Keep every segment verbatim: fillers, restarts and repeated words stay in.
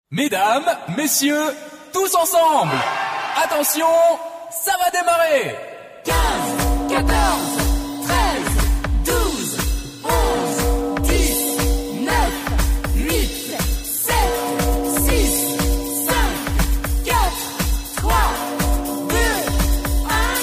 Mesdames, messieurs, tous ensemble. Attention, ça va démarrer. quinze, quatorze, treize, douze, onze, dix, neuf, huit, sept, six, cinq, quatre, trois, deux, un.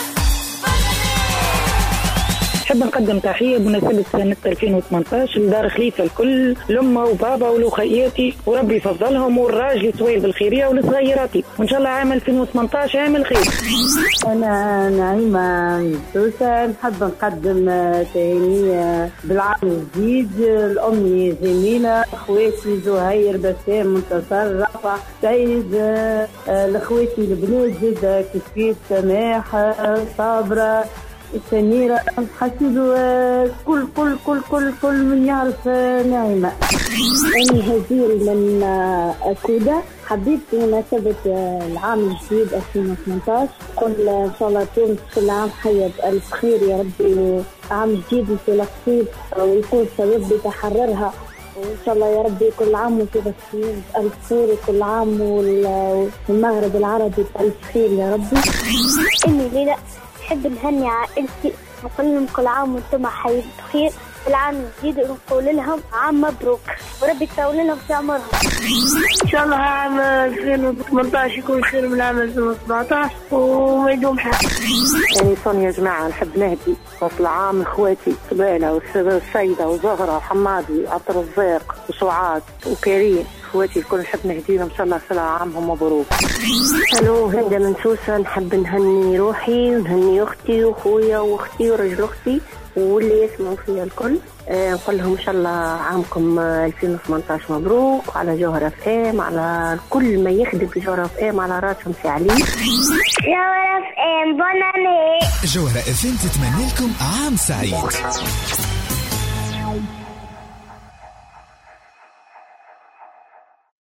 نحب نقدم تحية بمناسبة سنة ألفين وثمانية عشر لدار خليفة الكل، لأمة وبابا ولخياتي، وربي يفضلهم، والراجل سويل بالخيرية ولصغيراتي، وإن شاء الله عام ألفين وثمانية عشر عام الخير. أنا نعيمة سوسة، نحب نقدم تهنئة بالعام الجديد لأمي جميلة، أخواتي زهير بسام منتصر رفع سيد، لأخواتي البنات زيدا كيف سماح صابرة سميرة حسيدوا كل كل كل كل كل من يعرف نعيمة. أنا هزيل من أكودة، حبيت بمناسبة العام الجديد ألفين وثمانية عشر قل إن شاء الله تونس كل عام حية بألف خير يا ربي، عام جديد في الخفيف ويكون سبب بتحررها، وإن شاء الله يا ربي كل عام وفي بخير بألف خير، وكل عام والمغرب العربي بألف خير يا ربي. إني ليلى نحب نهني عائلتي ونقول لهم كل عام وانتم حيين بخير العام الجديد، ونقول لهم عام مبروك وربي يطول لهم في عمرهم. إن شاء الله عام ألفين وثمانية عشر يكون خير من عام ألفين وسبعة عشر وما يدوم حال. يعني صون يا جماعة نحب نهدي وصل عام إخواتي سبالة والسيدة وزهرة وحمادي عبد الرزاق وسعاد وكريم، اخواتي الكل نحب نهديهم ان شاء الله سنة عامهم مبروك. الو هندة من سوسة، نحب نهني روحي ونهني اختي واخويا واختي ورجل اختي واللي يسمعوا فيها الكل، آه نقول لهم ان شاء الله عامكم ألفين وثمانية عشر مبروك، وعلى جوهرة اف ام، على كل ما يخدم في جوهرة اف ام على راسهم في علي. جوهرة اف ام بوناني. جوهرة اف ام تتمنى لكم عام سعيد.